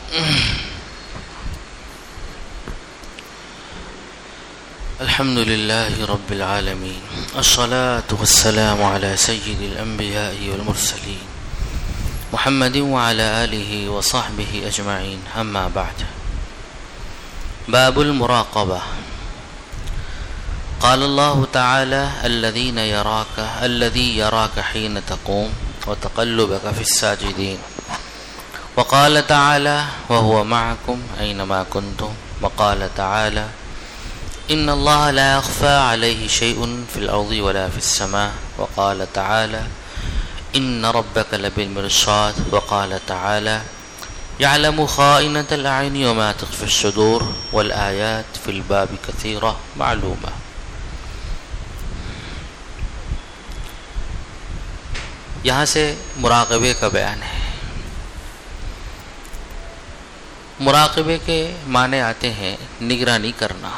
الحمد لله رب العالمين الصلاة والسلام على سيد الأنبياء والمرسلين محمد وعلى آله وصحبه أجمعين أما بعد. باب المراقبة. قال الله تعالى الذي يراك حين تقوم وتقلبك في الساجدين. وقال تعالى وهو معكم أينما كنتم. وقال تعالى إن الله لا يخفى عليه شيء في الأرض ولا في السماء. وقال تعالى إن ربك لبالمرصاد. وقال تعالى يعلم خائنة الأعين وما تخفي الصدور والآيات في الباب كثيرة معلومة. یہاں سے مراقبے کا بیان ہے. مراقبے کے معنی آتے ہیں نگرانی کرنا.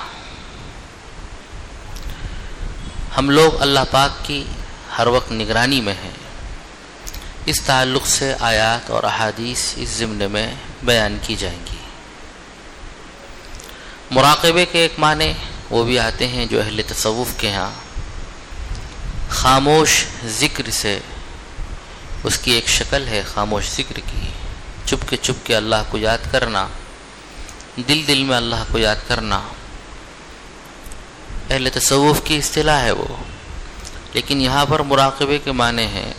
ہم لوگ اللہ پاک کی ہر وقت نگرانی میں ہیں. اس تعلق سے آیات اور احادیث اس ضمن میں بیان کی جائیں گی. مراقبے کے ایک معنی وہ بھی آتے ہیں جو اہل تصوف کے ہاں خاموش ذکر سے، اس کی ایک شکل ہے خاموش ذکر کی. چپ کے اللہ کو یاد کرنا، دل میں اللہ کو یاد کرنا اہل تصوف کی اصطلاح ہے وہ. لیکن یہاں پر مراقبے کے معنی ہیں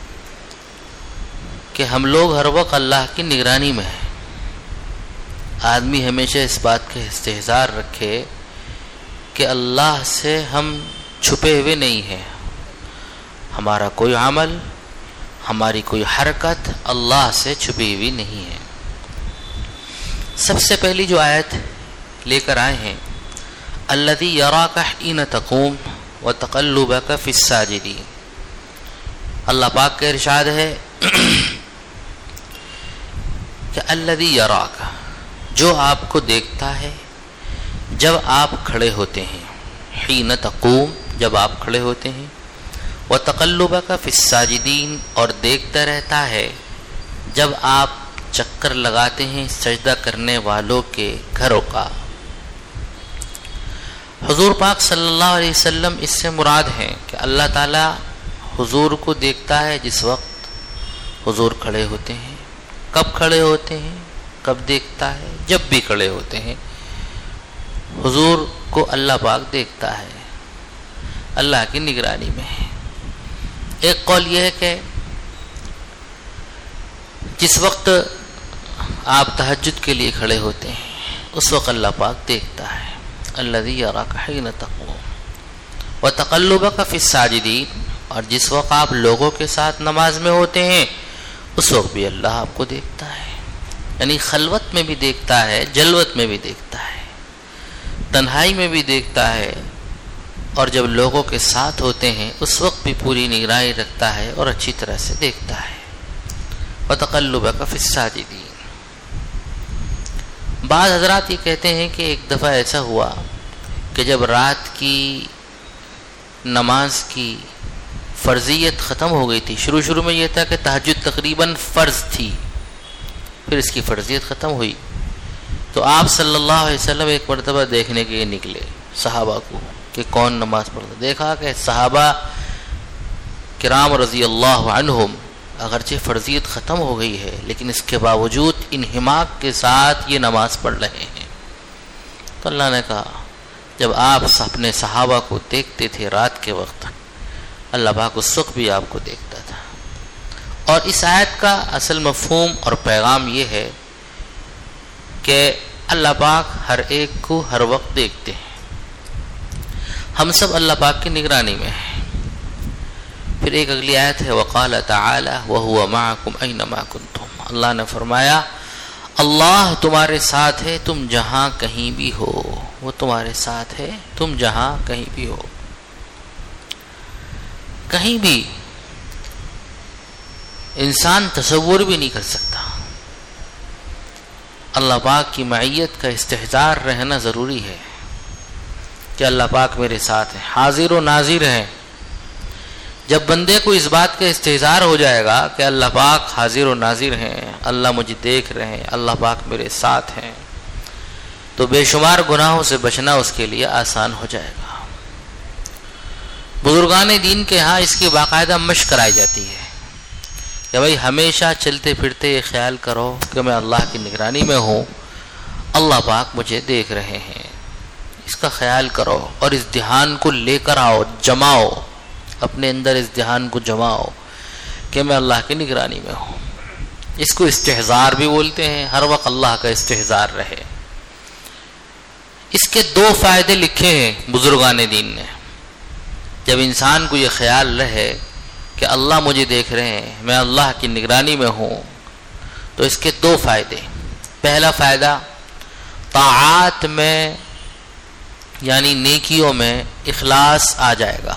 کہ ہم لوگ ہر وقت اللہ کی نگرانی میں ہیں. آدمی ہمیشہ اس بات کا استحضار رکھے کہ اللہ سے ہم چھپے ہوئے نہیں ہیں. ہمارا کوئی عمل، ہماری کوئی حرکت اللہ سے چھپی ہوئی نہیں ہے. سب سے پہلی جو آیت لے کر آئے ہیں الذی یراک حین تقوم وتقلبک فی الساجدین. اللہ پاک کا ارشاد ہے کہ الذی یراک، جو آپ کو دیکھتا ہے جب آپ کھڑے ہوتے ہیں. حین تقوم، جب آپ کھڑے ہوتے ہیں. وتقلبک فی الساجدین، اور دیکھتا رہتا ہے جب آپ چکر لگاتے ہیں سجدہ کرنے والوں کے گھروں کا. حضور پاک صلی اللہ علیہ وسلم اس سے مراد ہیں کہ اللہ تعالیٰ حضور کو دیکھتا ہے جس وقت حضور کھڑے ہوتے ہیں. کب کھڑے ہوتے ہیں، کب دیکھتا ہے؟ جب بھی کھڑے ہوتے ہیں حضور کو اللہ پاک دیکھتا ہے، اللہ کی نگرانی میں ہے. ایک قول یہ ہے کہ جس وقت آپ تہجد کے لیے کھڑے ہوتے ہیں اس وقت اللہ پاک دیکھتا ہے. الذی یراک حین تقوم وتقلبک فی الساجدین، اور جس وقت آپ لوگوں کے ساتھ نماز میں ہوتے ہیں اس وقت بھی اللہ آپ کو دیکھتا ہے. یعنی خلوت میں بھی دیکھتا ہے، جلوت میں بھی دیکھتا ہے، تنہائی میں بھی دیکھتا ہے، اور جب لوگوں کے ساتھ ہوتے ہیں اس وقت بھی پوری نگرانی رکھتا ہے اور اچھی طرح سے دیکھتا ہے. وتقلبک فی الساجدین. بعض حضرات یہ کہتے ہیں کہ ایک دفعہ ایسا ہوا کہ جب رات کی نماز کی فرضیت ختم ہو گئی تھی، شروع میں یہ تھا کہ تہجد تقریباً فرض تھی، پھر اس کی فرضیت ختم ہوئی، تو آپ صلی اللہ علیہ وسلم ایک مرتبہ دیکھنے کے لیے نکلے صحابہ کو کہ کون نماز پڑھتا. دیکھا کہ صحابہ کرام رضی اللہ عنہم اگرچہ فرضیت ختم ہو گئی ہے لیکن اس کے باوجود انہماک کے ساتھ یہ نماز پڑھ رہے ہیں. تو اللہ نے کہا جب آپ اپنے صحابہ کو دیکھتے تھے رات کے وقت، اللہ پاک اس وقت بھی آپ کو دیکھتا تھا. اور اس آیت کا اصل مفہوم اور پیغام یہ ہے کہ اللہ پاک ہر ایک کو ہر وقت دیکھتے ہیں. ہم سب اللہ پاک کی نگرانی میں ہیں. پھر ایک اگلی آیت ہے وقال تعالی وهو معكم اينما كنتم. اللہ نے فرمایا اللہ تمہارے ساتھ ہے تم جہاں کہیں بھی ہو. وہ تمہارے ساتھ ہے تم جہاں کہیں بھی ہو. کہیں بھی انسان تصور بھی نہیں کر سکتا. اللہ پاک کی معیت کا استحضار رہنا ضروری ہے کہ اللہ پاک میرے ساتھ ہے، حاضر و ناظر ہیں. جب بندے کو اس بات کا استحضار ہو جائے گا کہ اللہ پاک حاضر و ناظر ہیں، اللہ مجھے دیکھ رہے ہیں، اللہ پاک میرے ساتھ ہیں، تو بے شمار گناہوں سے بچنا اس کے لیے آسان ہو جائے گا۔ بزرگان دین کے ہاں اس کی باقاعدہ مشق کرائی جاتی ہے کہ بھائی ہمیشہ چلتے پھرتے یہ خیال کرو کہ میں اللہ کی نگرانی میں ہوں، اللہ پاک مجھے دیکھ رہے ہیں، اس کا خیال کرو اور اس دھیان کو لے کر آؤ، جماؤ اپنے اندر، اس دھیان کو جماؤ کہ میں اللہ کی نگرانی میں ہوں۔ اس کو استحضار بھی بولتے ہیں، ہر وقت اللہ کا استحضار رہے۔ اس کے 2 فائدے لکھے ہیں بزرگان دین نے۔ جب انسان کو یہ خیال رہے کہ اللہ مجھے دیکھ رہے ہیں، میں اللہ کی نگرانی میں ہوں، تو اس کے 2 فائدے۔ پہلا فائدہ، طاعات میں یعنی نیکیوں میں اخلاص آ جائے گا،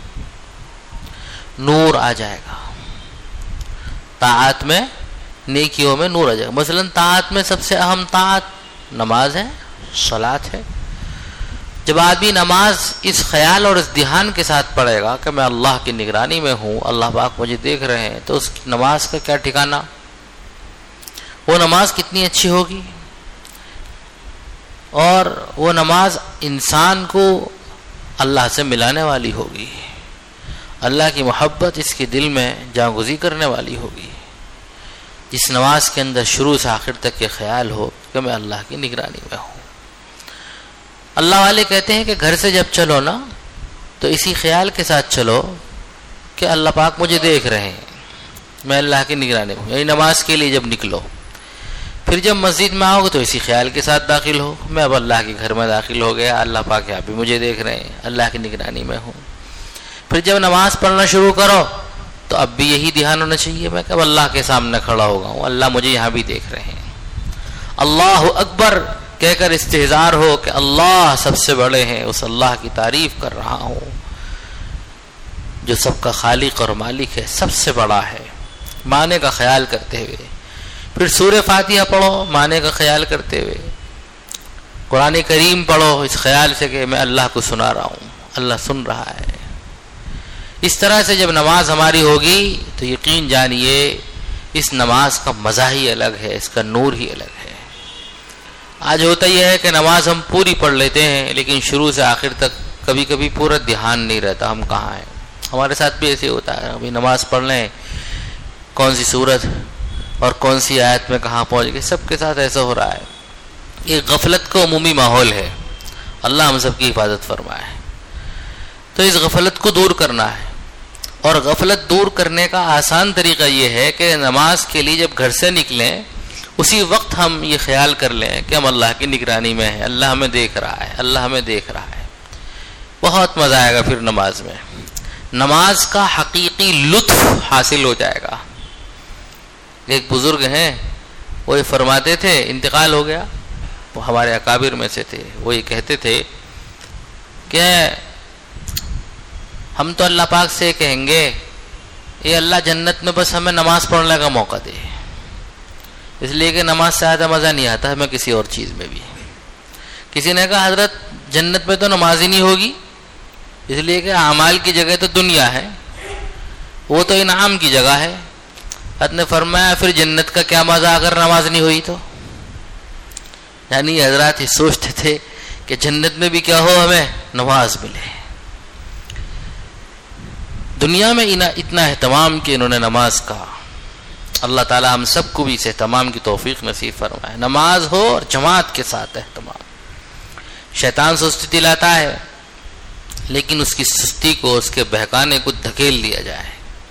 نور آ جائے گا۔ طاعت میں، نیکیوں میں نور آ جائے گا۔ مثلا طاعت میں سب سے اہم طاعت نماز ہے، صلاۃ ہے۔ جب آدمی نماز اس خیال اور اس دھیان کے ساتھ پڑھے گا کہ میں اللہ کی نگرانی میں ہوں، اللہ پاک مجھے دیکھ رہے ہیں، تو اس نماز کا کیا ٹھکانہ، وہ نماز کتنی اچھی ہوگی، اور وہ نماز انسان کو اللہ سے ملانے والی ہوگی، اللہ کی محبت اس کے دل میں جاگزی کرنے والی ہوگی، جس نماز کے اندر شروع سے آخر تک کے خیال ہو کہ میں اللہ کی نگرانی میں ہوں۔ اللہ والے کہتے ہیں کہ گھر سے جب چلو نا تو اسی خیال کے ساتھ چلو کہ اللہ پاک مجھے دیکھ رہے ہیں، میں اللہ کی نگرانی میں ہوں، یعنی نماز کے لیے جب نکلو۔ پھر جب مسجد میں آؤ گے تو اسی خیال کے ساتھ داخل ہو، میں اب اللہ کے گھر میں داخل ہو گیا، اللہ پاک یہاں بھی مجھے دیکھ رہے ہیں، اللہ کی نگرانی میں ہوں۔ پھر جب نماز پڑھنا شروع کرو تو اب بھی یہی دھیان ہونا چاہیے، میں کہ اب اللہ کے سامنے کھڑا ہو گا ہوں، اللہ مجھے یہاں بھی دیکھ رہے ہیں۔ اللہ اکبر کہہ کر استحضار ہو کہ اللہ سب سے بڑے ہیں، اس اللہ کی تعریف کر رہا ہوں جو سب کا خالق اور مالک ہے، سب سے بڑا ہے، معنی کا خیال کرتے ہوئے۔ پھر سورہ فاتحہ پڑھو معنی کا خیال کرتے ہوئے، قرآن کریم پڑھو اس خیال سے کہ میں اللہ کو سنا رہا ہوں، اللہ سن رہا ہے۔ اس طرح سے جب نماز ہماری ہوگی تو یقین جانیے اس نماز کا مزہ ہی الگ ہے، اس کا نور ہی الگ ہے۔ آج ہوتا یہ ہے کہ نماز ہم پوری پڑھ لیتے ہیں لیکن شروع سے آخر تک کبھی کبھی پورا دھیان نہیں رہتا ہم کہاں ہیں۔ ہمارے ساتھ بھی ایسے ہوتا ہے، ابھی نماز پڑھ لیں کون سی سورت اور کون سی آیت میں کہاں پہنچ گئے، سب کے ساتھ ایسا ہو رہا ہے۔ یہ غفلت کا عمومی ماحول ہے، اللہ ہم سب کی حفاظت فرمائے۔ تو اس غفلت کو دور کرنا ہے، اور غفلت دور کرنے کا آسان طریقہ یہ ہے کہ نماز کے لیے جب گھر سے نکلیں اسی وقت ہم یہ خیال کر لیں کہ ہم اللہ کی نگرانی میں ہیں، اللہ ہمیں دیکھ رہا ہے، اللہ ہمیں دیکھ رہا ہے۔ بہت مزہ آئے گا پھر نماز میں، نماز کا حقیقی لطف حاصل ہو جائے گا۔ ایک بزرگ ہیں وہ یہ فرماتے تھے، انتقال ہو گیا، وہ ہمارے اکابر میں سے تھے، وہ یہ کہتے تھے کہ ہم تو اللہ پاک سے کہیں گے یہ اللہ جنت میں بس ہمیں نماز پڑھنے کا موقع دے، اس لیے کہ نماز سے زیادہ مزہ نہیں آتا ہمیں کسی اور چیز میں بھی۔ کسی نے کہا حضرت جنت میں تو نماز ہی نہیں ہوگی، اس لیے کہ اعمال کی جگہ تو دنیا ہے، وہ تو انعام کی جگہ ہے۔ حضرت نے فرمایا پھر جنت کا کیا مزہ اگر نماز نہیں ہوئی تو؟ یعنی حضرات یہ سوچتے تھے کہ جنت میں بھی کیا ہو، ہمیں نماز ملے۔ دنیا میں اتنا اہتمام کہ انہوں نے نماز کا، اللہ تعالی ہم سب کو بھی اس اہتمام کی توفیق نصیب فرمائے۔ نماز ہو اور جماعت کے ساتھ اہتمام۔ شیطان سستی دلاتا ہے لیکن اس کی سستی کو، اس کے بہکانے کو دھکیل دیا جائے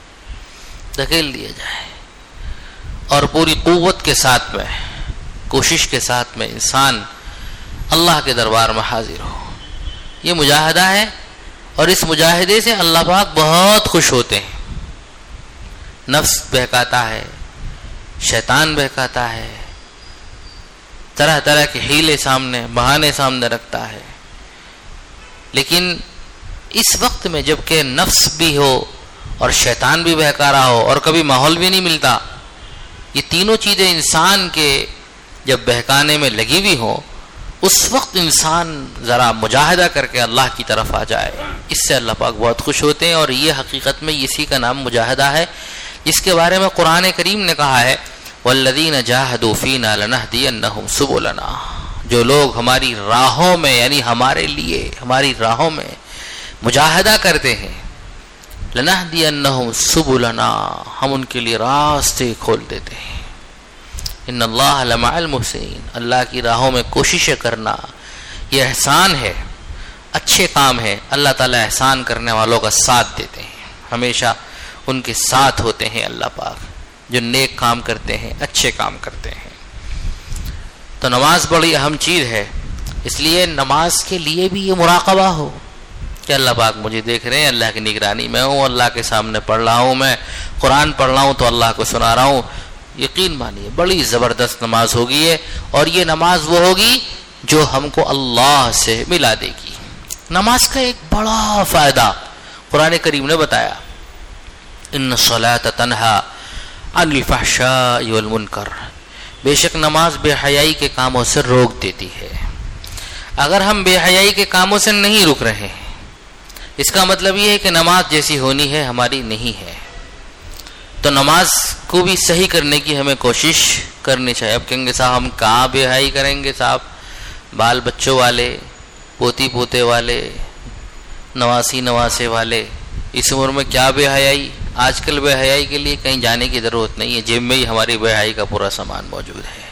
اور پوری قوت کے ساتھ میں، کوشش کے ساتھ میں انسان اللہ کے دربار میں حاضر ہو۔ یہ مجاہدہ ہے، اور اس مجاہدے سے اللہ پاک بہت خوش ہوتے ہیں۔ نفس بہکاتا ہے، شیطان بہکاتا ہے، طرح طرح کے حیلے سامنے، بہانے سامنے رکھتا ہے، لیکن اس وقت میں جب کہ نفس بھی ہو اور شیطان بھی بہکا رہا ہو اور کبھی ماحول بھی نہیں ملتا، یہ تینوں چیزیں انسان کے جب بہکانے میں لگی ہوئی ہوں اس وقت انسان ذرا مجاہدہ کر کے اللہ کی طرف آ جائے، اس سے اللہ پاک بہت خوش ہوتے ہیں. اور یہ حقیقت میں اسی کا نام مجاہدہ ہے، جس کے بارے میں قرآن کریم نے کہا ہے وَالَّذِينَ جَاهَدُوا فِينَا لَنَهْدِيَنَّهُمْ سُبُلَنَا. جو لوگ ہماری راہوں میں یعنی ہمارے لیے ہماری راہوں میں مجاہدہ کرتے ہیں، لَنَهْدِيَنَّهُمْ سُبُلَنَا، ہم ان کے لیے راستے کھول دیتے ہیں. ان اللہ لمع المحسنین، اللہ کی راہوں میں کوششیں کرنا یہ احسان ہے، اچھے کام ہے. اللہ تعالیٰ احسان کرنے والوں کا ساتھ دیتے ہیں، ہمیشہ ان کے ساتھ ہوتے ہیں اللہ پاک جو نیک کام کرتے ہیں، اچھے کام کرتے ہیں. تو نماز بڑی اہم چیز ہے، اس لیے نماز کے لیے بھی یہ مراقبہ ہو کہ اللہ پاک مجھے دیکھ رہے ہیں، اللہ کی نگرانی میں ہوں، اللہ کے سامنے پڑھ رہا ہوں، میں قرآن پڑھ رہا ہوں تو اللہ کو سنا رہا ہوں. یقین مانیے بڑی زبردست نماز ہوگی ہے، اور یہ نماز وہ ہوگی جو ہم کو اللہ سے ملا دے گی. نماز کا ایک بڑا فائدہ قرآن کریم نے بتایا، ان الصلاۃ تنہی عن الفحشاء والمنکر، بے شک نماز بے حیائی کے کاموں سے روک دیتی ہے. اگر ہم بے حیائی کے کاموں سے نہیں رک رہے ہیں، اس کا مطلب یہ ہے کہ نماز جیسی ہونی ہے ہماری نہیں ہے. تو نماز کو بھی صحیح کرنے کی ہمیں کوشش کرنی چاہیے. اب کہیں گے صاحب ہم کہاں بے حیائی کریں گے صاحب، بال بچوں والے، پوتی پوتے والے، نواسی نواسے والے، اس عمر میں کیا بے حیائی. آج کل بے حیائی کے لیے کہیں جانے کی ضرورت نہیں ہے، جیب میں ہی ہماری بے حیائی کا پورا سامان موجود ہے.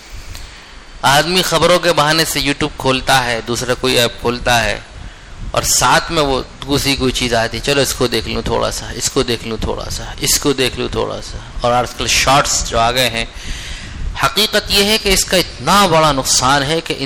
آدمی خبروں کے بہانے سے یوٹیوب کھولتا ہے، دوسرا کوئی ایپ کھولتا ہے، اور ساتھ میں وہ دوسری کوئی چیز آتی ہے، چلو اس کو دیکھ لوں تھوڑا سا، اس کو دیکھ لوں تھوڑا سا، اس کو دیکھ لوں تھوڑا سا. اور آج کل شارٹس جو آ گئے ہیں، حقیقت یہ ہے کہ اس کا اتنا بڑا نقصان ہے کہ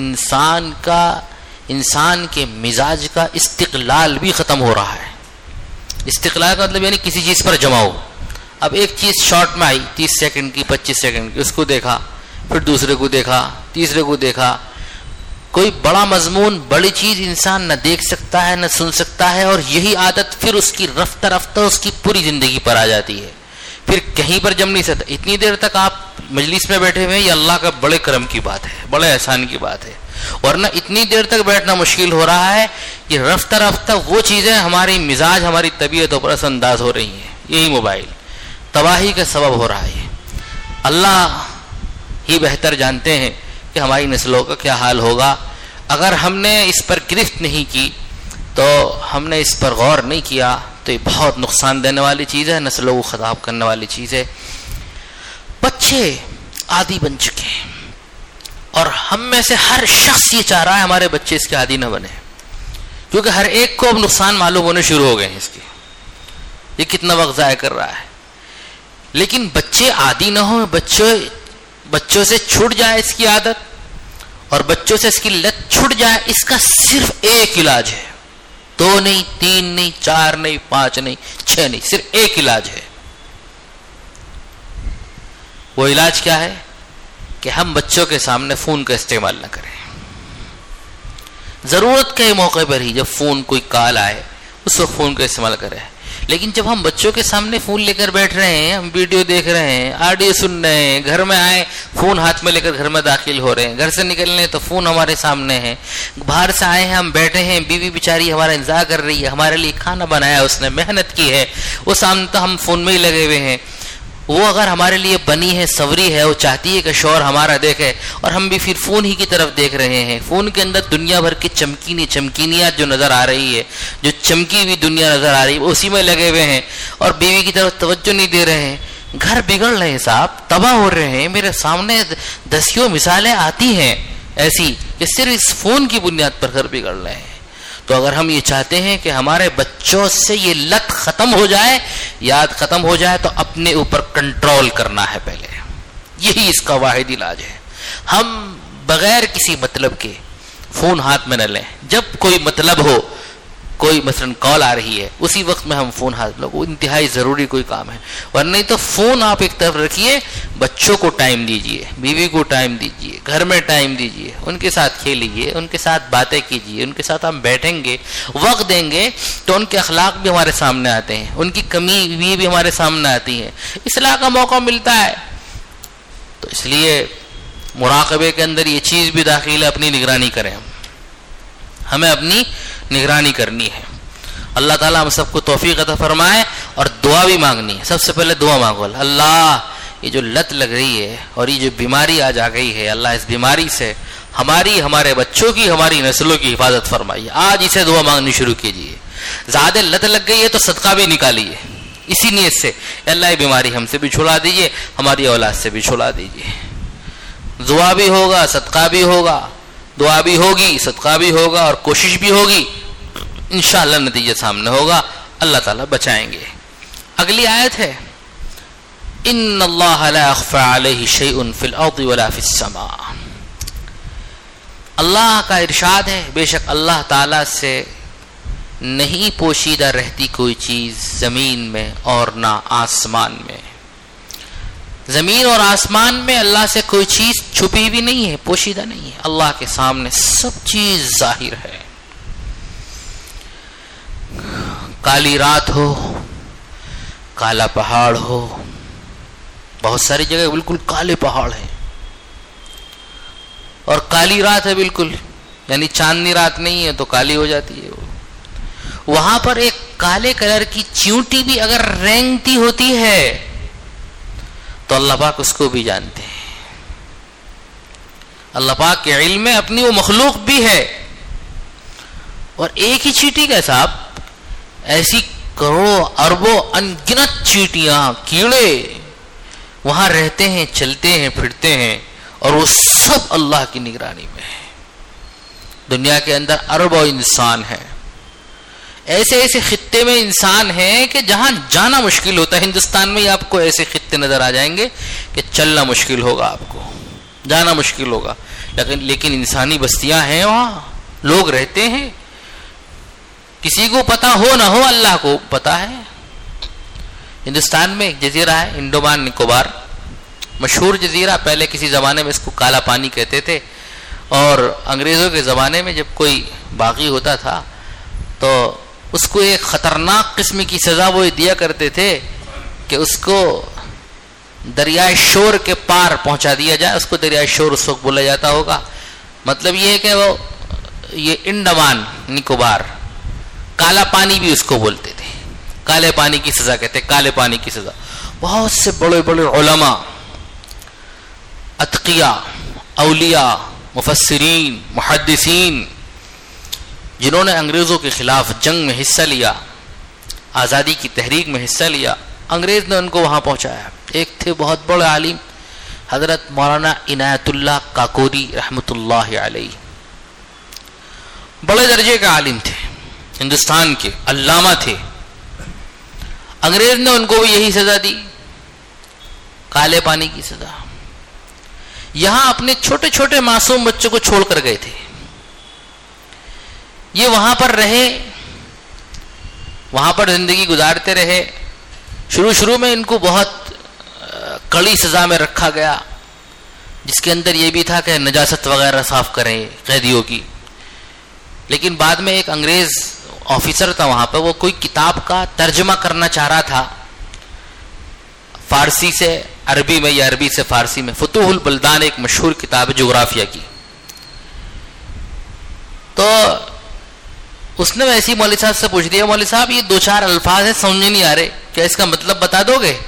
انسان کے مزاج کا استقلال بھی ختم ہو رہا ہے. استقلال کا مطلب یعنی کسی چیز پر جمع ہو. اب ایک چیز شارٹ میں آئی 30 سیکنڈ کی 25 سیکنڈ کی، اس کو دیکھا، پھر دوسرے کو دیکھا، تیسرے کو دیکھا. کوئی بڑا مضمون، بڑی چیز انسان نہ دیکھ سکتا ہے نہ سن سکتا ہے، اور یہی عادت پھر اس کی رفتہ رفتہ اس کی پوری زندگی پر آ جاتی ہے. پھر کہیں پر جم نہیں سکتا. اتنی دیر تک آپ مجلس میں بیٹھے ہوئے ہیں، یہ اللہ کا بڑے کرم کی بات ہے، بڑے احسان کی بات ہے. ورنہ اتنی دیر تک بیٹھنا مشکل ہو رہا ہے. یہ رفتہ رفتہ وہ چیزیں ہماری مزاج، ہماری طبیعتوں پر اثر انداز ہو رہی ہیں. یہی موبائل تباہی کا سبب ہو رہا ہے. اللہ ہی بہتر جانتے ہیں کہ ہماری نسلوں کا کیا حال ہوگا. اگر ہم نے اس پر گرفت نہیں کی، تو ہم نے اس پر غور نہیں کیا، تو یہ بہت نقصان دینے والی چیز ہے، نسلوں کو خراب کرنے والی چیز ہے. بچے عادی بن چکے ہیں، اور ہم میں سے ہر شخص یہ چاہ رہا ہے ہمارے بچے اس کے عادی نہ بنے، کیونکہ ہر ایک کو اب نقصان معلوم ہونے شروع ہو گئے ہیں اس کے. یہ کتنا وقت ضائع کر رہا ہے. لیکن بچے عادی نہ ہوں، بچوں سے چھوٹ جائے اس کی عادت، اور بچوں سے اس کی لت چھوٹ جائے، اس کا صرف ایک علاج ہے. 2 نہیں، 3 نہیں، 4 نہیں، 5 نہیں، 6 نہیں، صرف ایک علاج ہے. وہ علاج کیا ہے؟ کہ ہم بچوں کے سامنے فون کا استعمال نہ کریں. ضرورت کے موقع پر ہی، جب فون کوئی کال آئے اس وقت فون کا استعمال کریں. لیکن جب ہم بچوں کے سامنے فون لے کر بیٹھ رہے ہیں، ہم ویڈیو دیکھ رہے ہیں، آڈیو سن رہے ہیں، گھر میں آئے فون ہاتھ میں لے کر گھر میں داخل ہو رہے ہیں، گھر سے نکلنے تو فون ہمارے سامنے ہے، باہر سے آئے ہیں ہم بیٹھے ہیں، بیوی بیچاری ہمارا انتظار کر رہی ہے، ہمارے لیے کھانا بنایا، اس نے محنت کی ہے، وہ سامنے تو ہم فون میں ہی لگے ہوئے ہیں. وہ اگر ہمارے لیے بنی ہے، سوری ہے، وہ چاہتی ہے کہ شوہر ہمارا دیکھے، اور ہم بھی پھر فون ہی کی طرف دیکھ رہے ہیں. فون کے اندر دنیا بھر کی چمکینیات جو نظر آ رہی ہے، جو چمکی ہوئی دنیا نظر آ رہی ہے، اسی میں لگے ہوئے ہیں، اور بیوی کی طرف توجہ نہیں دے رہے ہیں. گھر بگڑ رہے ہیں صاحب، تباہ ہو رہے ہیں. میرے سامنے دسیوں مثالیں آتی ہیں ایسی کہ صرف اس فون کی بنیاد پر گھر بگڑ رہے ہیں. تو اگر ہم یہ چاہتے ہیں کہ ہمارے بچوں سے یہ لت ختم ہو جائے، یاد ختم ہو جائے، تو اپنے اوپر کنٹرول کرنا ہے پہلے. یہی اس کا واحد علاج ہے. ہم بغیر کسی مطلب کے فون ہاتھ میں نہ لیں. جب کوئی مطلب ہو، کوئی مثلا کال آ رہی ہے، اسی وقت میں ہم فون ہاتھ لو، انتہائی ضروری کوئی کام ہے. ورنہ نہیں تو فون آپ ایک طرف رکھیے، بچوں کو ٹائم دیجئے، بیوی کو ٹائم دیجئے، گھر میں ٹائم دیجئے، ان کے ساتھ کھیلیے، ان کے ساتھ باتیں کیجئے، ان کے ساتھ ہم بیٹھیں گے، وقت دیں گے، تو ان کے اخلاق بھی ہمارے سامنے آتے ہیں، ان کی کمی بھی ہمارے سامنے آتی ہے، اصلاح کا موقع ملتا ہے. تو اس لیے مراقبے کے اندر یہ چیز بھی داخل ہے، اپنی نگرانی کریں، ہمیں اپنی نگرانی کرنی ہے. اللہ تعالیٰ ہم سب کو توفیق عطا فرمائے. اور دعا بھی مانگنی ہے. سب سے پہلے دعا مانگو، اللہ یہ جو لت لگ رہی ہے اور یہ جو بیماری آج آ گئی ہے، اللہ اس بیماری سے ہماری، ہمارے بچوں کی، ہماری نسلوں کی حفاظت فرمائیے. آج اسے دعا مانگنی شروع کیجیے. زیادہ لت لگ گئی ہے تو صدقہ بھی نکالیے اسی نیت سے، اللہ یہ بیماری ہم سے بھی چھڑا دیجیے، ہماری اولاد سے بھی چھڑا دیجیے. دعا بھی ہوگا، صدقہ بھی ہوگا، دعا بھی ہوگی، صدقہ بھی ہوگا اور کوشش بھی ہوگی، انشاءاللہ نتیجہ سامنے ہوگا. اللہ تعالیٰ بچائیں گے. اگلی آیت ہے ان اللہ لا يخفى علیہ شیء فی الارض ولا فی السماء. اللہ کا ارشاد ہے بے شک اللہ تعالیٰ سے نہیں پوشیدہ رہتی کوئی چیز زمین میں اور نہ آسمان میں. زمین اور آسمان میں اللہ سے کوئی چیز چھپی بھی نہیں ہے، پوشیدہ نہیں ہے. اللہ کے سامنے سب چیز ظاہر ہے. کالی رات ہو، کالا پہاڑ ہو، بہت ساری جگہ بالکل کالے پہاڑ ہیں اور کالی رات ہے بالکل، یعنی چاندنی رات نہیں ہے تو کالی ہو جاتی ہے. وہاں پر ایک کالے کلر کی چیونٹی بھی اگر رینگتی ہوتی ہے تو اللہ پاک اس کو بھی جانتے ہیں. اللہ پاک کے علم میں اپنی وہ مخلوق بھی ہے. اور ایک ہی چیٹی کا صاحب ایسی کروڑوں اربوں انگنت چیٹیاں، کیڑے وہاں رہتے ہیں، چلتے ہیں، پھرتے ہیں اور وہ سب اللہ کی نگرانی میں ہے. دنیا کے اندر اربوں انسان ہیں. ایسے ایسے خطے میں انسان ہیں کہ جہاں جانا مشکل ہوتا ہے. ہندوستان میں ہی آپ کو ایسے خطے نظر آ جائیں گے کہ چلنا مشکل ہوگا، آپ کو جانا مشکل ہوگا، لیکن انسانی بستیاں ہیں، وہاں لوگ رہتے ہیں. کسی کو پتا ہو نہ ہو، اللہ کو پتا ہے. ہندوستان میں ایک جزیرہ ہے انڈومان نکوبار، مشہور جزیرہ. پہلے کسی زمانے میں اس کو کالا پانی کہتے تھے اور انگریزوں کے زمانے میں جب کوئی باغی ہوتا تھا تو اس کو ایک خطرناک قسم کی سزا وہ دیا کرتے تھے کہ اس کو دریائے شور کے پار پہنچا دیا جائے. اس کو دریائے شور اس وقت بولا جاتا ہوگا. مطلب یہ ہے کہ وہ یہ انڈمان نکوبار کالا پانی بھی اس کو بولتے تھے، کالے پانی کی سزا کہتے، کالے پانی کی سزا. بہت سے بڑے بڑے علماء، اتقیاء، اولیاء، مفسرین، محدثین، جنہوں نے انگریزوں کے خلاف جنگ میں حصہ لیا، آزادی کی تحریک میں حصہ لیا، انگریز نے ان کو وہاں پہنچایا. ایک تھے بہت بڑے عالم حضرت مولانا عنایت اللہ کاکوری رحمۃ اللہ علیہ. بڑے درجے کا عالم تھے، ہندوستان کے علامہ تھے. انگریز نے ان کو بھی یہی سزا دی، کالے پانی کی سزا. یہاں اپنے چھوٹے چھوٹے معصوم بچوں کو چھوڑ کر گئے تھے. یہ وہاں پر رہے، وہاں پر زندگی گزارتے رہے. شروع میں ان کو بہت کڑی سزا میں رکھا گیا، جس کے اندر یہ بھی تھا کہ نجاست وغیرہ صاف کریں قیدیوں کی. لیکن بعد میں ایک انگریز آفیسر تھا وہاں پہ، وہ کوئی کتاب کا ترجمہ کرنا چاہ رہا تھا فارسی سے عربی میں یا عربی سے فارسی میں. فتوح البلدان ایک مشہور کتاب ہے جغرافیہ کی. تو اس نے ویسے ہی مولوی صاحب سے پوچھ دیا، مولوی صاحب یہ 2-4 الفاظ ہیں سمجھ نہیں آ رہے، کیا اس کا مطلب بتا دو گے؟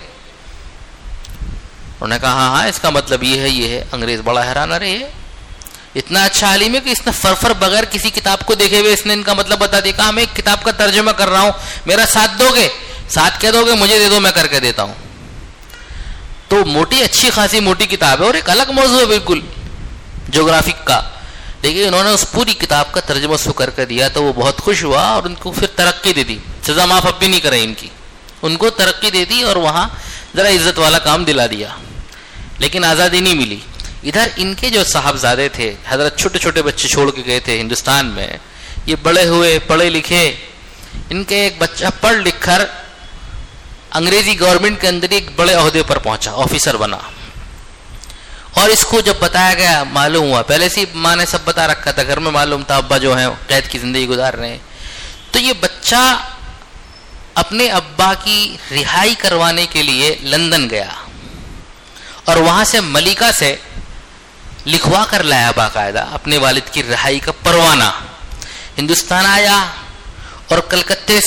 انہوں نے کہا ہاں اس کا مطلب یہ ہے، یہ ہے. انگریز بڑا حیران رہے، اتنا اچھا عالم ہے کہ اس نے فرفر بغیر کسی کتاب کو دیکھے ہوئے اس نے ان کا مطلب بتا دیا. کہا میں ایک کتاب کا ترجمہ کر رہا ہوں، میرا ساتھ دو گے؟ ساتھ کہہ دو گے مجھے دے دو، میں کر کے دیتا ہوں. تو موٹی اچھی خاصی موٹی کتاب ہے اور ایک الگ موضوع ہے بالکل جغرافک کا، لیکن انہوں نے اس پوری کتاب کا ترجمہ اس کو کر کے دیا تو وہ بہت خوش ہوا اور ان کو پھر ترقی دے دی. سزا معاف اب بھی نہیں کرے ان کی، ان کو ترقی دے دی اور وہاں ذرا عزت والا کام دلا دیا، لیکن آزادی نہیں ملی. ادھر ان کے جو صاحبزادے تھے حضرت چھوٹے چھوٹے بچے چھوڑ کے گئے تھے ہندوستان میں، یہ بڑے ہوئے پڑھے لکھے. ان کے ایک بچہ پڑھ لکھ کر انگریزی گورنمنٹ کے اندر ایک بڑے عہدے پر پہنچا، آفیسر بنا. اور اس کو جب بتایا گیا معلوم ہوا، پہلے سے ماں نے سب بتا رکھا تھا، گھر میں معلوم تھا ابا جو ہیں قید کی زندگی گزار رہے ہیں. تو یہ بچہ اپنے ابا کی رہائی کروانے کے لیے لندن گیا اور وہاں سے ملیکا سے لکھوا کر لایا باقاعدہ اپنے والد کی رہائی کا پروانہ. ہندوستان آیا اور کلکتے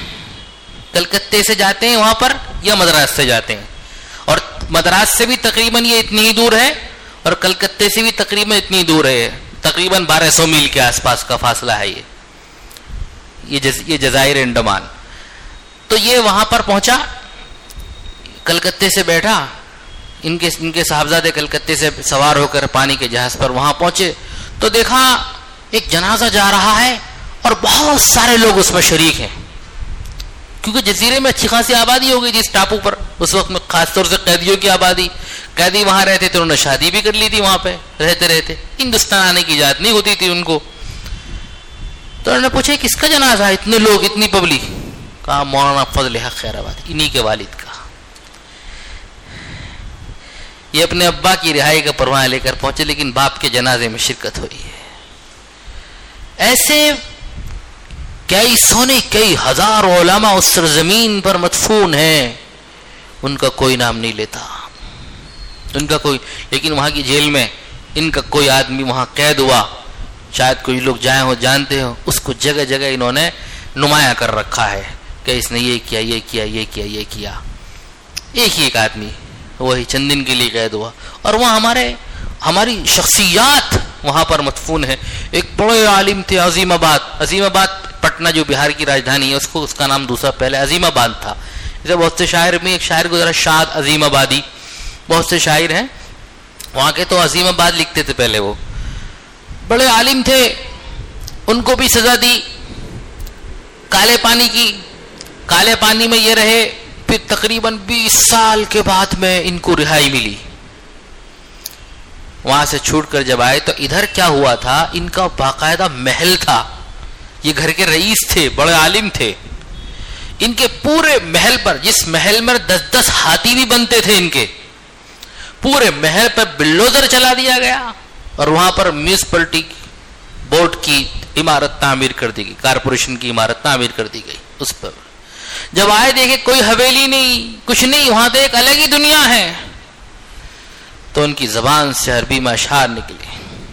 سے جاتے ہیں وہاں پر یا مدراس سے جاتے ہیں, اور مدراس سے بھی تقریباً یہ اتنی ہی دور ہے اور کلکتے سے بھی تقریباً اتنی دور ہے, تقریباً 1200 میل کے آس پاس کا فاصلہ ہے یہ جزائر انڈمان. تو یہ وہاں پر پہنچا, کلکتے سے بیٹھا, ان کے صاحبزادے کلکتے سے سوار ہو کر پانی کے جہاز پر وہاں پہنچے تو دیکھا ایک جنازہ جا رہا ہے اور بہت سارے لوگ اس میں شریک ہیں, کیونکہ جزیرے میں اچھی خاصی آبادی ہو گئی تھی اس ٹاپو پر اس وقت میں, خاص طور سے قیدیوں کی آبادی. قیدی وہاں رہتے تھے, انہوں نے شادی بھی کر لی تھی وہاں پہ رہتے. ہندوستان آنے کی اجازت نہیں ہوتی تھی ان کو. تو انہوں نے پوچھا کس کا جنازہ ہے, اتنے لوگ اتنی پبلک؟ کہا مولانا فضل حق خیرآباد, انہی کے والد کا. یہ اپنے ابا کی رہائی کا پروانہ لے کر پہنچے لیکن باپ کے جنازے میں شرکت ہوئی ہے. ایسے کئی سونے کئی ہزار علماء اس سرزمین پر مدفون ہیں, ان کا کوئی نام نہیں لیتا, ان کا کوئی. لیکن وہاں کی جیل میں ان کا کوئی آدمی وہاں قید ہوا, شاید کوئی لوگ جائیں ہو جانتے ہو, اس کو جگہ جگہ انہوں نے نمایاں کر رکھا ہے کہ اس نے یہ کیا یہ کیا یہ کیا یہ کیا. ایک ہی ایک آدمی وہی چند دن کے لیے قید ہوا, اور وہاں ہماری شخصیات وہاں پر مدفون ہے. ایک بڑے عالم تھے عظیم آباد پٹنہ جو بہار کی راجدھانی ہے, اس کا نام دوسرا پہلے عظیم آباد تھا. جیسے بہت سے شاعر میں ایک شاعر گزرا شاد عظیم آبادی, بہت سے شاعر ہیں وہاں کے, تو عظیم آباد لکھتے تھے پہلے. وہ بڑے عالم تھے, ان کو بھی سزا دی کالے پانی کی. کالے پانی میں یہ رہے, پھر تقریباً 20 سال کے بعد میں ان کو رہائی ملی. وہاں سے چھوٹ کر جب آئے تو ادھر کیا ہوا تھا, ان کا باقاعدہ محل تھا, یہ گھر کے رئیس تھے, بڑے عالم تھے. ان کے پورے محل پر, جس محل میں 10-10 ہاتھی بھی بنتے تھے, ان کے پورے محل پر بلڈوزر چلا دیا گیا اور وہاں پر میونسپلٹی بورڈ کی عمارت تعمیر کر دی گئی, کارپوریشن کی عمارت تعمیر کر دی گئی. اس پر جب آئے دیکھے کوئی حویلی نہیں, کچھ نہیں, وہاں تو ایک الگ ہی دنیا ہے. تو ان کی زبان سے عربی میں اشعار نکلے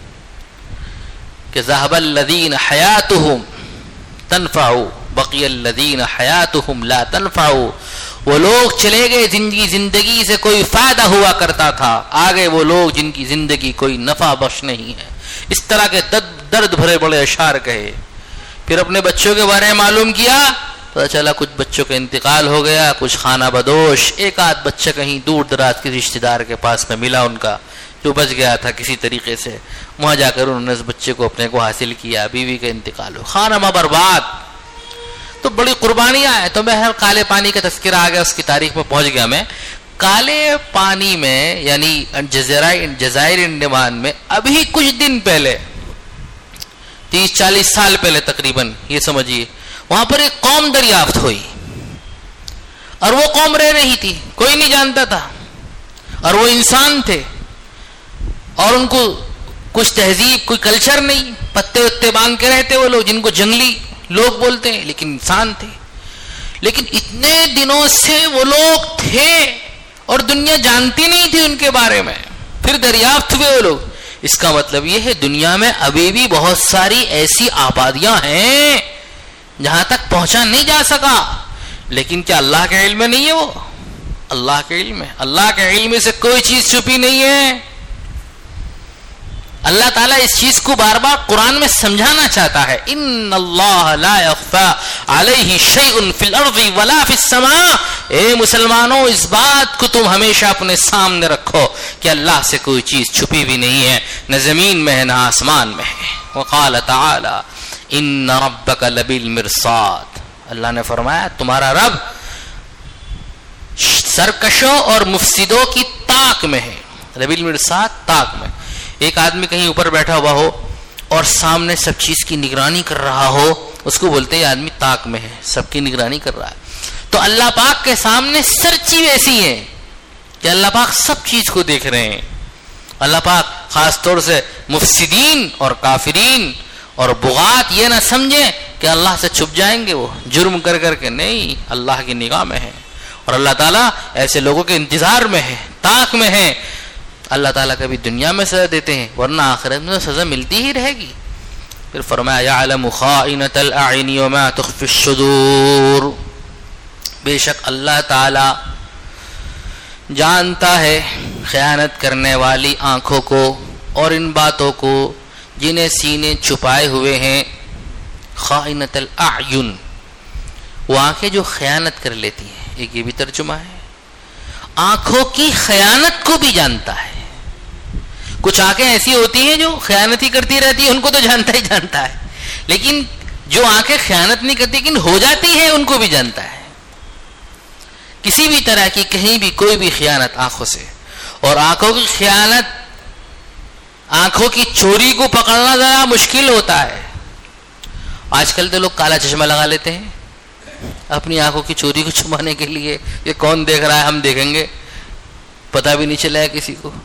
کہ ذهب الذين حياتهم تنفع بقي الذين حياتهم لا تنفع. وہ لوگ چلے گئے جن کی زندگی سے کوئی فائدہ ہوا کرتا تھا, آگے وہ لوگ جن کی زندگی کوئی نفع بخش نہیں ہے. اس طرح کے درد بھرے بڑے اشعار کہے. پھر اپنے بچوں کے بارے میں معلوم کیا, پتہ چلا کچھ بچوں کا انتقال ہو گیا, کچھ خانہ بدوش. ایک آدھ بچہ کہیں دور دراز کے رشتہ دار کے پاس میں ملا ان کا, جو بچ گیا تھا کسی طریقے سے. وہاں جا کر انہوں نے اس بچے کو اپنے کو حاصل کیا, بیوی کا انتقال ہو, خانہ برباد. تو بڑی قربانیاں ہیں. تو میں کالے پانی کا تذکرہ آ گیا, اس کی تاریخ میں پہنچ گیا میں. کالے پانی میں یعنی جزائر انڈمان میں ابھی کچھ دن پہلے, 30-40 سال پہلے تقریباً, یہ سمجھیے, وہاں پر ایک قوم دریافت ہوئی, اور وہ قوم رہ رہی تھی, کوئی نہیں جانتا تھا, اور وہ انسان تھے, اور ان کو کچھ تہذیب کوئی کلچر نہیں, پتے وتے باندھ کے رہتے وہ لوگ, جن کو جنگلی لوگ بولتے ہیں, لیکن انسان تھے. لیکن اتنے دنوں سے وہ لوگ تھے اور دنیا جانتی نہیں تھی ان کے بارے میں. پھر دریافت ہوئے وہ لوگ. اس کا مطلب یہ ہے دنیا میں ابھی بھی بہت ساری ایسی آبادیاں ہیں جہاں تک پہنچا نہیں جا سکا. لیکن کیا اللہ کے علم میں نہیں ہے؟ وہ اللہ کے علم ہے. اللہ کے علم سے کوئی چیز چھپی نہیں ہے. اللہ تعالیٰ اس چیز کو بار بار قرآن میں سمجھانا چاہتا ہے, ان اللہ لا یخفی علیہ شیء فی الارض ولا فی السماء. اے مسلمانوں, اس بات کو تم ہمیشہ اپنے سامنے رکھو کہ اللہ سے کوئی چیز چھپی بھی نہیں ہے, نہ زمین میں ہے نہ آسمان میں ہے. وقال تعالی ان ربک لبالمرصاد. اللہ نے فرمایا تمہارا رب سرکشوں اور مفسدوں کی طاق میں ہے. لبالمرصاد, طاق میں. ایک آدمی کہیں اوپر بیٹھا ہوا ہو اور سامنے سب چیز کی نگرانی کر رہا ہو, اس کو بولتے ہیں آدمی طاق میں ہے, سب کی نگرانی کر رہا ہے. تو اللہ پاک کے سامنے سر چیز ایسی ہے کہ اللہ پاک سب چیز کو دیکھ رہے ہیں. اللہ پاک خاص طور سے مفسدین اور کافرین اور بغات یہ نہ سمجھیں کہ اللہ سے چھپ جائیں گے وہ جرم کر کر کے, نہیں, اللہ کی نگاہ میں ہے. اور اللہ تعالیٰ ایسے لوگوں کے انتظار میں ہے, طاق میں ہے. اللہ تعالیٰ کبھی دنیا میں سزا دیتے ہیں ورنہ آخرت میں سزا ملتی ہی رہے گی. پھر فرمایا یعلم خائنۃ الاعین وما تخفی الصدور، بے شک اللہ تعالیٰ جانتا ہے خیانت کرنے والی آنکھوں کو اور ان باتوں کو جنہیں سینے چھپائے ہوئے ہیں. خائنۃ الاعین، وہ آنکھیں جو خیانت کر لیتی ہیں، ایک یہ بھی ترجمہ ہے. آنکھوں کی خیانت کو بھی جانتا ہے. کچھ آنکھیں ایسی ہوتی ہیں جو خیانت ہی کرتی رہتی ہیں، ان کو تو جانتا ہی جانتا ہے، لیکن جو آنکھیں خیانت نہیں کرتی لیکن ہو جاتی ہیں ان کو بھی جانتا ہے. کسی بھی طرح کی کہیں بھی کوئی بھی خیانت آنکھوں سے، اور آنکھوں کی خیانت، آنکھوں کی چوری کو پکڑنا ذرا مشکل ہوتا ہے. آج کل تو لوگ کالا چشمہ لگا لیتے ہیں اپنی آنکھوں کی چوری کو چھپانے کے لیے. یہ کون دیکھ رہا ہے، ہم دیکھیں گے، پتہ بھی نہیں چلا ہے کسی کو.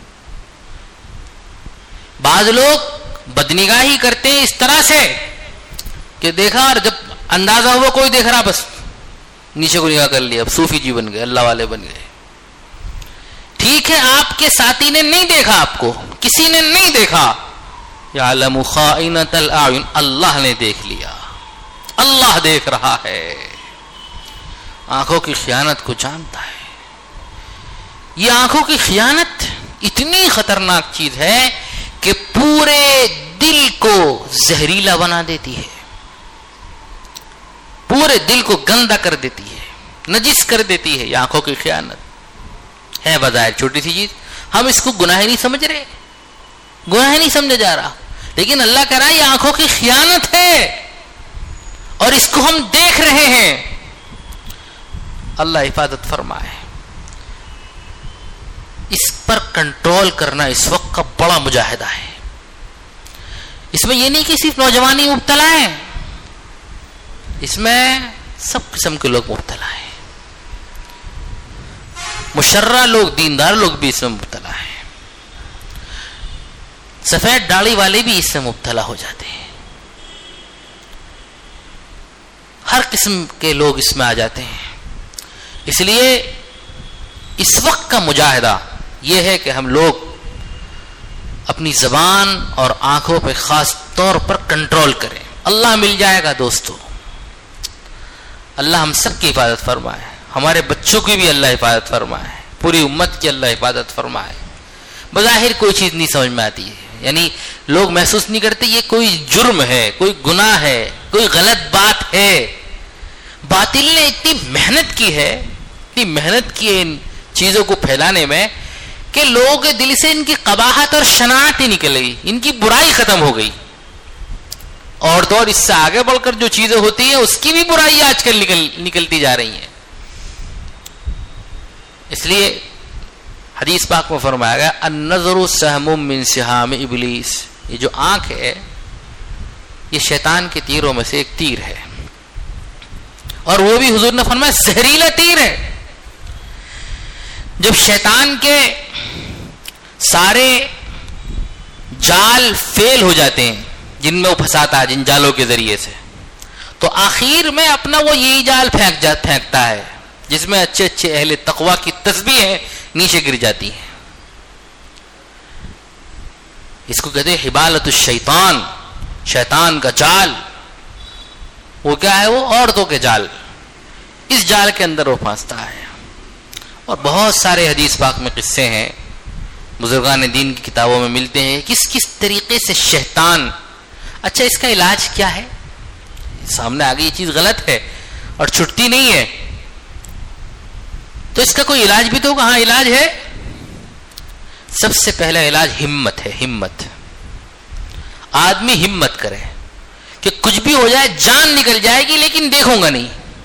بعض لوگ بدنگاہی کرتے ہیں اس طرح سے کہ دیکھا اور جب اندازہ ہوا کوئی دیکھ رہا بس نیچے کو نگاہ کر لیا، اب صوفی جی بن گئے، اللہ والے بن گئے. ٹھیک ہے، آپ کے ساتھی نے نہیں دیکھا، آپ کو کسی نے نہیں دیکھا. یعلم خائنۃ الاعین، اللہ نے دیکھ لیا، اللہ دیکھ رہا ہے، آنکھوں کی خیانت کو جانتا ہے. یہ آنکھوں کی خیانت اتنی خطرناک چیز ہے کہ پورے دل کو زہریلا بنا دیتی ہے، پورے دل کو گندا کر دیتی ہے، نجس کر دیتی ہے. یہ آنکھوں کی خیانت ہے بظاہر چھوٹی سی چیز، ہم اس کو گناہ نہیں سمجھ رہے، گناہ نہیں سمجھا جا رہا، لیکن اللہ کہہ رہا ہے یہ آنکھوں کی خیانت ہے اور اس کو ہم دیکھ رہے ہیں. اللہ حفاظت فرمائے. اس پر کنٹرول کرنا اس وقت کا بڑا مجاہدہ ہے. اس میں یہ نہیں کہ صرف نوجوان ہی مبتلا ہیں، اس میں سب قسم کے لوگ مبتلا ہیں. مشرع لوگ، دیندار لوگ بھی اس میں مبتلا ہیں. سفید داڑھی والے بھی اس سے مبتلا ہو جاتے ہیں. ہر قسم کے لوگ اس میں آ جاتے ہیں. اس لیے اس وقت کا مجاہدہ یہ ہے کہ ہم لوگ اپنی زبان اور آنکھوں پہ خاص طور پر کنٹرول کریں. اللہ مل جائے گا دوستو. اللہ ہم سب کی حفاظت فرمائے، ہمارے بچوں کی بھی اللہ حفاظت فرمائے، پوری امت کی اللہ حفاظت فرمائے. بظاہر کوئی چیز نہیں سمجھ میں آتی ہے، یعنی لوگ محسوس نہیں کرتے یہ کوئی جرم ہے، کوئی گناہ ہے، کوئی غلط بات ہے. باطل نے اتنی محنت کی ہے، اتنی محنت کی ہے ان چیزوں کو پھیلانے میں کہ لوگوں کے دل سے ان کی قباحت اور شناعت ہی نکل گئی، ان کی برائی ختم ہو گئی. اور تو اور اس سے آگے بڑھ کر جو چیزیں ہوتی ہیں اس کی بھی برائی آج کل نکلتی جا رہی ہیں. اس لیے حدیث پاک میں فرمایا گیا النظر سہم من سہام ابلیس، یہ جو آنکھ ہے یہ شیطان کے تیروں میں سے ایک تیر ہے، اور وہ بھی حضور نے فرمایا زہریلا تیر ہے. جب شیطان کے سارے جال فیل ہو جاتے ہیں جن میں وہ پھنساتا ہے، جن جالوں کے ذریعے سے، تو آخر میں اپنا وہ یہی جال پھینکتا ہے جس میں اچھے اچھے اہل تقوی کی تسبیحیں نیچے گر جاتی ہیں. اس کو کہتے ہیں حبالت الشیطان، شیطان کا جال. وہ کیا ہے؟ وہ عورتوں کے جال. اس جال کے اندر وہ پھنستا ہے. اور بہت سارے حدیث پاک میں قصے ہیں، بزرگان دین کی کتابوں میں ملتے ہیں کس کس طریقے سے شیطان. اچھا اس کا علاج کیا ہے؟ سامنے آگے یہ چیز غلط ہے اور چھٹتی نہیں ہے، تو اس کا کوئی علاج بھی تو ہوگا. ہاں علاج ہے. سب سے پہلا علاج ہمت ہے. ہمت، آدمی ہمت کرے کہ کچھ بھی ہو جائے، جان نکل جائے گی لیکن دیکھوں گا نہیں.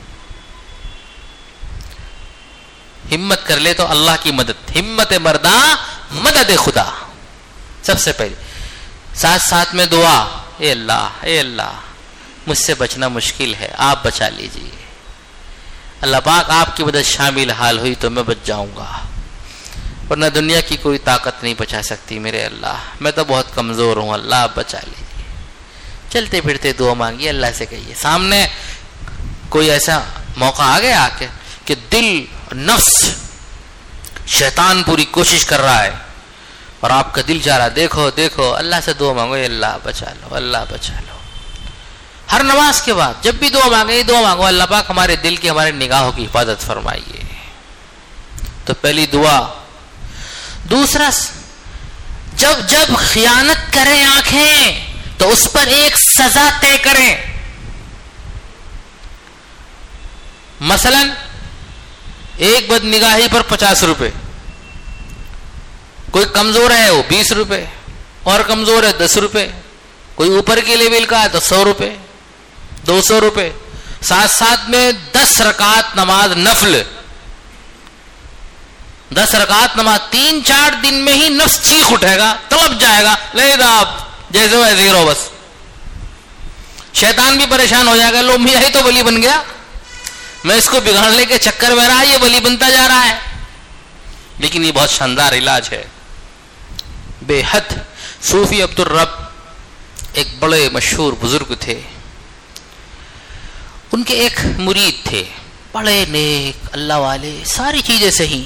ہمت کر لے تو اللہ کی مدد. ہمت مرداں مدد خدا سب سے پہلے. ساتھ ساتھ میں دعا، اے اللہ مجھ سے بچنا مشکل ہے، آپ بچا لیجئے. اللہ پاک آپ کی مدد شامل حال ہوئی تو میں بچ جاؤں گا، ورنہ دنیا کی کوئی طاقت نہیں بچا سکتی میرے اللہ، میں تو بہت کمزور ہوں، اللہ آپ بچا لیجئے. چلتے پھرتے دعا مانگیے، اللہ سے کہیے. سامنے کوئی ایسا موقع آ گیا آ کے کہ دل، نفس، شیطان پوری کوشش کر رہا ہے اور آپ کا دل چاہ رہا دیکھو دیکھو، اللہ سے دعا مانگو، اللہ بچا لو، اللہ بچا لو. ہر نماز کے بعد جب بھی دعا مانگو اللہ پاک ہمارے دل کی، ہمارے نگاہوں کی حفاظت فرمائیے. تو پہلی دعا. دوسرا، جب خیانت کریں آنکھیں تو اس پر ایک سزا طے کریں. مثلا ایک بد نگاہی پر 50 روپے، کوئی کمزور ہے وہ 20 روپے، اور کمزور ہے 10 روپے، کوئی اوپر کے لیول کا ہے تو 100 روپے، 200 روپے. ساتھ میں 10 رکعت نماز نفل، 10 رکعت نماز. 3-4 دن میں ہی نفس چیخ اٹھے گا، تڑپ جائے گا، لے آپ جیسے ویسے رہو بس. شیطان بھی پریشان ہو جائے گا، لو میاں ہی تو ولی بن گیا، میں اس کو بگاڑنے کے چکر میں رہا، یہ ولی بنتا جا رہا ہے. لیکن یہ بہت شاندار علاج ہے. بے حد صوفی عبدالرب ایک بڑے مشہور بزرگ تھے. ان کے ایک مرید تھے، بڑے نیک اللہ والے، ساری چیزیں صحیح.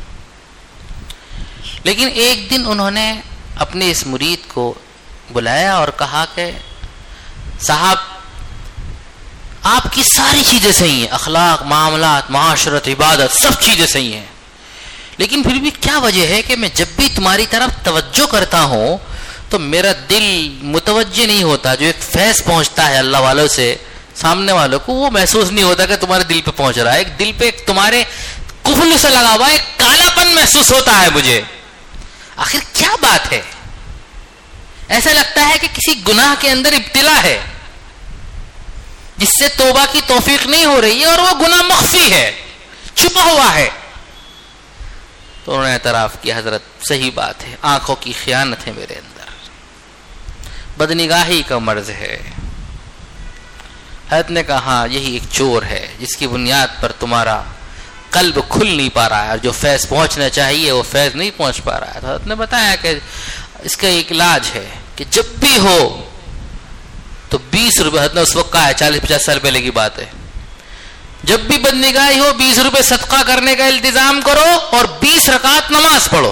لیکن ایک دن انہوں نے اپنے اس مرید کو بلایا اور کہا کہ صاحب آپ کی ساری چیزیں صحیح ہیں، اخلاق، معاملات، معاشرت، عبادت، سب چیزیں صحیح ہیں، لیکن پھر بھی کیا وجہ ہے کہ میں جب بھی تمہاری طرف توجہ کرتا ہوں تو میرا دل متوجہ نہیں ہوتا. جو ایک فیض پہنچتا ہے اللہ والوں سے سامنے والوں کو، وہ محسوس نہیں ہوتا کہ تمہارے دل پہ پہنچ رہا ہے. ایک دل پہ تمہارے کفل سے لگا ہوا ایک کالا پن محسوس ہوتا ہے مجھے. آخر کیا بات ہے؟ ایسا لگتا ہے کہ کسی گناہ کے اندر ابتلا ہے جس سے توبہ کی توفیق نہیں ہو رہی ہے، اور وہ گناہ مخفی ہے، چھپا ہوا ہے. تو انہوں نے اعتراف کیا حضرت صحیح بات ہے، آنکھوں کی خیانت ہے میرے اندر، بدنگاہی کا مرض ہے. حضرت نے کہا ہاں یہی ایک چور ہے جس کی بنیاد پر تمہارا قلب کھل نہیں پا رہا ہے، اور جو فیض پہنچنا چاہیے وہ فیض نہیں پہنچ پا رہا ہے. تو حضرت نے بتایا کہ اس کا ایک علاج ہے کہ جب بھی ہو تو 20 روپے، حضرت نے اس وقت کہا ہے 40-50 سال پہلے کی بات ہے، جب بھی بدنگاہی ہو 20 روپے صدقہ کرنے کا التزام کرو اور 20 رکعت نماز پڑھو.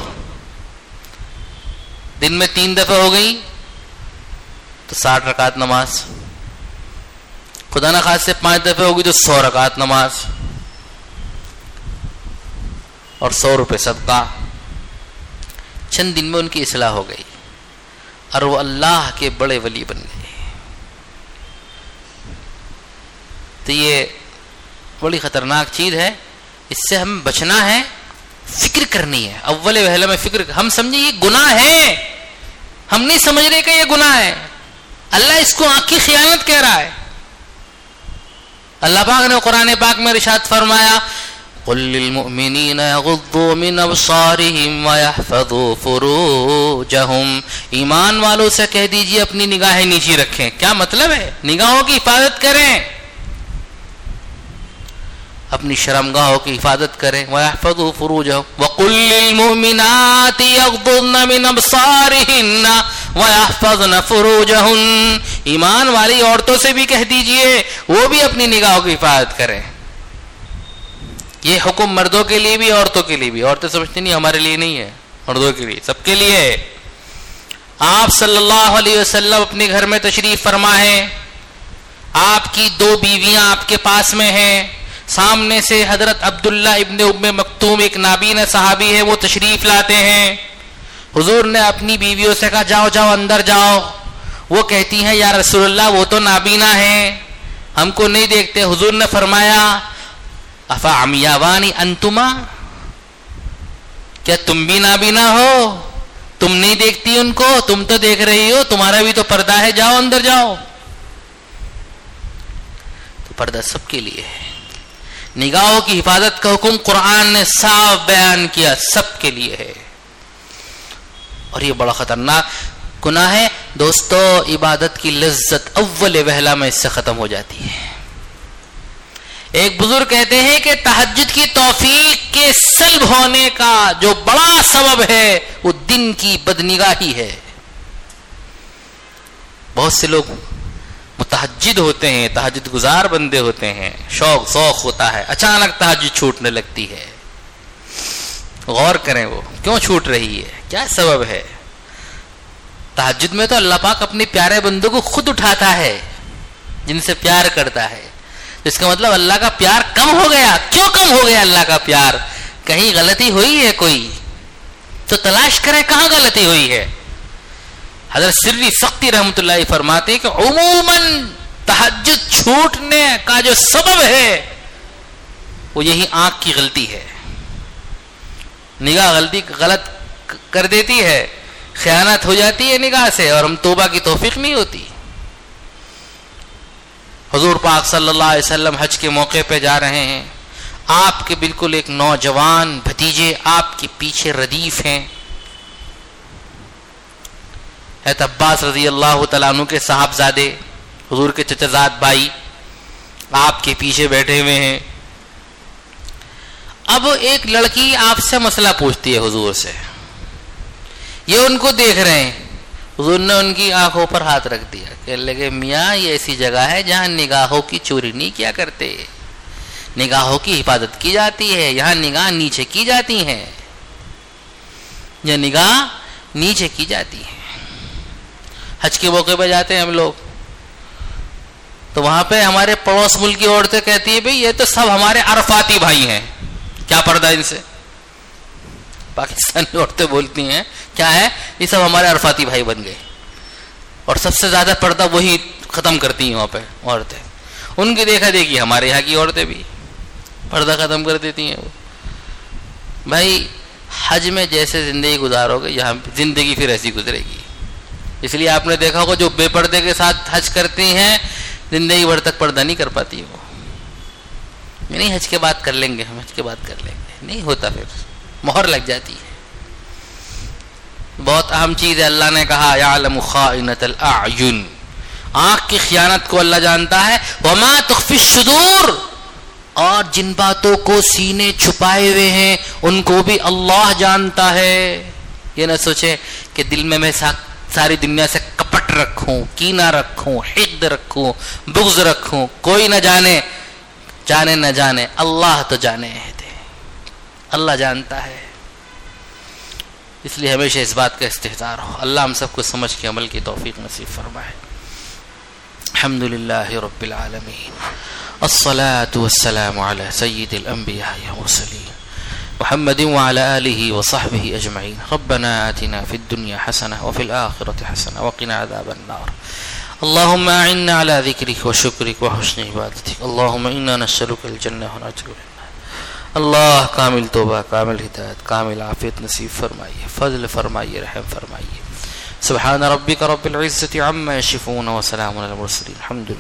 دن میں 3 دفعہ ہو گئی تو 60 رکعت نماز، خدا نہ خاص سے 5 دفعہ ہوگی تو 100 رکعت نماز اور 100 روپے صدقہ. چند دن میں ان کی اصلاح ہو گئی اور وہ اللہ کے بڑے ولی بن گئے. تو یہ بڑی خطرناک چیز ہے، اس سے ہم بچنا ہے، فکر کرنی ہے. اول وہلہ میں فکر، ہم سمجھے یہ گناہ ہے، ہم نہیں سمجھ رہے کہ یہ گناہ ہے. اللہ اس کو آنکھ کی خیانت کہہ رہا ہے. اللہ پاک نے قرآن پاک میں ارشاد فرمایا قل للمؤمنین یغضوا من ابصارهم ویحفظوا فروجهم، ایمان والوں سے کہہ دیجئے اپنی نگاہیں نیچی رکھیں. کیا مطلب ہے؟ نگاہوں کی حفاظت کریں، اپنی شرمگاہوں کی حفاظت کریں. وَيَحْفَظُوا فُرُوجَهُمْ وَقُلْ لِلْمُؤْمِنَاتِ يَغْضُضْنَ مِنْ أَبْصَارِهِنَّ وَيَحْفَظْنَ فُرُوجَهُنَّ، ایمان والی عورتوں سے بھی کہہ دیجئے وہ بھی اپنی نگاہوں کی حفاظت کریں. یہ حکم مردوں کے لیے بھی عورتوں کے لیے بھی. عورتیں سمجھتی نہیں ہمارے لیے نہیں ہے، مردوں کے لیے، سب کے لیے ہے. آپ صلی اللہ علیہ وسلم اپنے گھر میں تشریف فرما ہے، آپ کی 2 بیویاں آپ کے پاس میں ہیں، سامنے سے حضرت عبداللہ ابن ام مکتوم ایک نابینا صحابی ہے، وہ تشریف لاتے ہیں. حضور نے اپنی بیویوں سے کہا جاؤ جاؤ اندر جاؤ. وہ کہتی ہیں یا رسول اللہ وہ تو نابینا ہیں، ہم کو نہیں دیکھتے. حضور نے فرمایا افعمیاوانی انتما، کیا تم بھی نابینا ہو؟ تم نہیں دیکھتی ان کو؟ تم تو دیکھ رہی ہو، تمہارا بھی تو پردہ ہے، جاؤ اندر جاؤ. تو پردہ سب کے لیے ہے. نگاہوں کی حفاظت کا حکم قرآن نے صاف بیان کیا، سب کے لیے ہے. اور یہ بڑا خطرناک گناہ ہے دوستو. عبادت کی لذت اول وہلہ میں اس سے ختم ہو جاتی ہے. ایک بزرگ کہتے ہیں کہ تہجد کی توفیق کے سلب ہونے کا جو بڑا سبب ہے وہ دن کی بدنگاہی ہے. بہت سے لوگ متہجد ہوتے ہیں، تہجد گزار بندے ہوتے ہیں، شوق ذوق ہوتا ہے، اچانک تہجد چھوٹنے لگتی ہے. غور کریں وہ کیوں چھوٹ رہی ہے، کیا سبب ہے. تہجد میں تو اللہ پاک اپنے پیارے بندوں کو خود اٹھاتا ہے جن سے پیار کرتا ہے. اس کا مطلب اللہ کا پیار کم ہو گیا. کیوں کم ہو گیا اللہ کا پیار؟ کہیں غلطی ہوئی ہے کوئی تو تلاش کرے کہاں غلطی ہوئی ہے. حضرت سری سختی رحمۃ اللہ فرماتے ہیں کہ عموماً تہجد چھوٹنے کا جو سبب ہے وہ یہی آنکھ کی غلطی ہے. نگاہ غلط کر دیتی ہے, خیانت ہو جاتی ہے نگاہ سے, اور ہم توبہ کی توفیق نہیں ہوتی. حضور پاک صلی اللہ علیہ وسلم حج کے موقع پہ جا رہے ہیں, آپ کے بالکل ایک نوجوان بھتیجے آپ کے پیچھے ردیف ہیں. حضرت عباس رضی اللہ تعالیٰ عنہ کے صاحبزادے, حضور کے چچا زاد بھائی آپ کے پیچھے بیٹھے ہوئے ہیں. اب ایک لڑکی آپ سے مسئلہ پوچھتی ہے حضور سے, یہ ان کو دیکھ رہے ہیں. حضور نے ان کی آنکھوں پر ہاتھ رکھ دیا, کہنے لگے میاں یہ ایسی جگہ ہے جہاں نگاہوں کی چوری نہیں کیا کرتے, نگاہوں کی حفاظت کی جاتی ہے, یہاں نگاہ نیچے کی جاتی ہے, یہ نگاہ نیچے کی جاتی ہے. حج کے موقع پہ جاتے ہیں ہم لوگ تو وہاں پہ ہمارے پڑوس ملک کی عورتیں کہتی ہیں بھئی یہ تو سب ہمارے عرفاتی بھائی ہیں, کیا پردہ ان سے. پاکستانی عورتیں بولتی ہیں کیا ہے, یہ سب ہمارے عرفاتی بھائی بن گئے, اور سب سے زیادہ پردہ وہی ختم کرتی ہیں وہاں پہ عورتیں. ان کی دیکھا دیکھی ہمارے یہاں کی عورتیں بھی پردہ ختم کر دیتی ہیں. بھائی حج میں جیسے زندگی گزارو گے یہاں زندگی پھر ایسی گزرے گی. اس لیے آپ نے دیکھا ہوگا جو بے پردے کے ساتھ حج کرتی ہیں زندگی بھر تک پردہ نہیں کر پاتی. وہ نہیں حج کے بعد کر لیں گے, ہم حج کے بعد کر لیں گے, نہیں ہوتا, پھر مہر لگ جاتی ہے. بہت اہم چیز ہے, اللہ نے کہا یعلم خائنۃ الاعین, آنکھ کی خیانت کو اللہ جانتا ہے. وما تخفی الصدور, اور جن باتوں کو سینے چھپائے ہوئے ہیں ان کو بھی اللہ جانتا ہے. یہ نہ سوچے کہ دل میں ساری دنیا سے کپٹ رکھوں, کینہ رکھوں, حقد رکھوں, بغض رکھوں, کوئی نہ جانے, جانے نہ جانے, اللہ تو جانے ہے, اللہ جانتا ہے. اس لیے ہمیشہ اس بات کا استحضار ہو. اللہ ہم سب کو سمجھ کے عمل کی توفیق نصیب فرمائے. الحمدللہ رب العالمین, الصلاة والسلام علی سید الانبیاء والمرسلین محمد وعلى آله وصحبه أجمعين. ربنا آتنا في الدنيا حسنة وفي الآخرة حسنة وقنا عذاب النار. اللهم أعنا على ذكرك وشكرك وحسن عبادتك. اللهم إنا نسألك الجنة ونعوذ بك. اللہ کامل توبہ, کامل ہدایت, کامل عافیت نصیب فرمائیے, فضل فرمائیے, رحم فرمائیے. سبحان ربک رب العزة عما یصفون وسلام علی المرسلین. الحمد للہ.